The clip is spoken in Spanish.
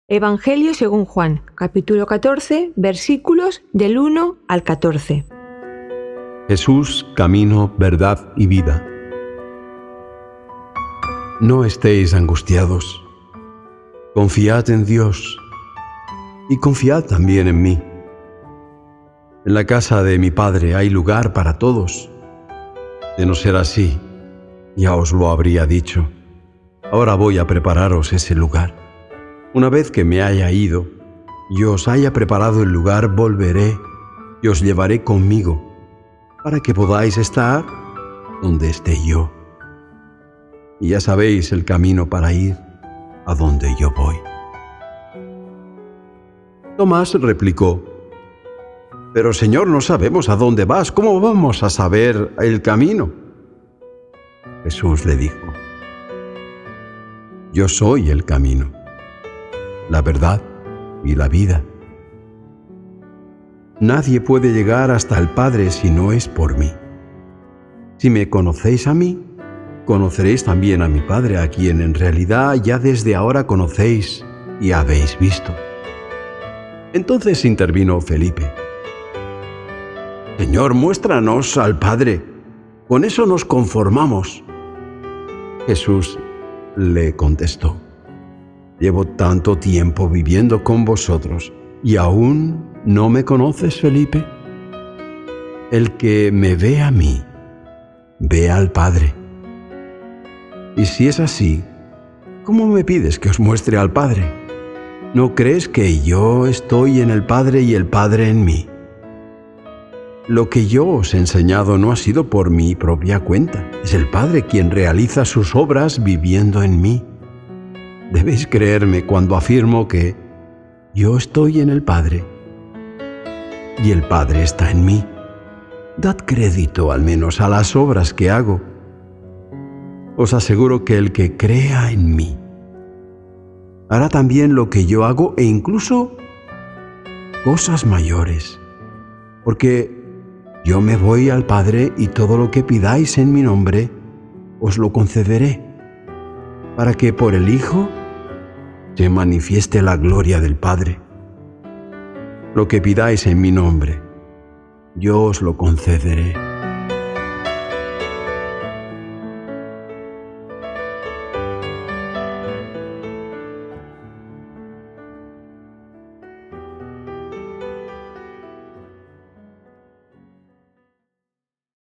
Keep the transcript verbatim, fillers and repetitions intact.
Evangelio según Juan, capítulo catorce, versículos del uno al catorce. Jesús, camino, verdad y vida. No estéis angustiados. Confiad en Dios y confiad también en mí. En la casa de mi Padre hay lugar para todos. De no ser así, ya os lo habría dicho. Ahora voy a prepararos ese lugar. Una vez que me haya ido y os haya preparado el lugar, volveré y os llevaré conmigo, para que podáis estar donde esté yo. Y ya sabéis el camino para ir a donde yo voy. Tomás replicó: Pero Señor, no sabemos a dónde vas, ¿cómo vamos a saber el camino? Jesús le dijo: Yo soy el camino, la verdad y la vida. Nadie puede llegar hasta el Padre si no es por mí. Si me conocéis a mí, conoceréis también a mi Padre, a quien en realidad ya desde ahora conocéis y habéis visto. Entonces intervino Felipe: Señor, muéstranos al Padre, con eso nos conformamos. Jesús le contestó: Llevo tanto tiempo viviendo con vosotros, ¿y aún no me conoces, Felipe? El que me ve a mí, ve al Padre. Y si es así, ¿cómo me pides que os muestre al Padre? ¿No crees que yo estoy en el Padre y el Padre en mí? Lo que yo os he enseñado no ha sido por mi propia cuenta. Es el Padre quien realiza sus obras viviendo en mí. Debéis creerme cuando afirmo que yo estoy en el Padre y el Padre está en mí. Dad crédito al menos a las obras que hago. Os aseguro que el que crea en mí hará también lo que yo hago e incluso cosas mayores, porque yo me voy al Padre y todo lo que pidáis en mi nombre os lo concederé, para que por el Hijo se manifieste la gloria del Padre. Lo que pidáis en mi nombre, yo os lo concederé.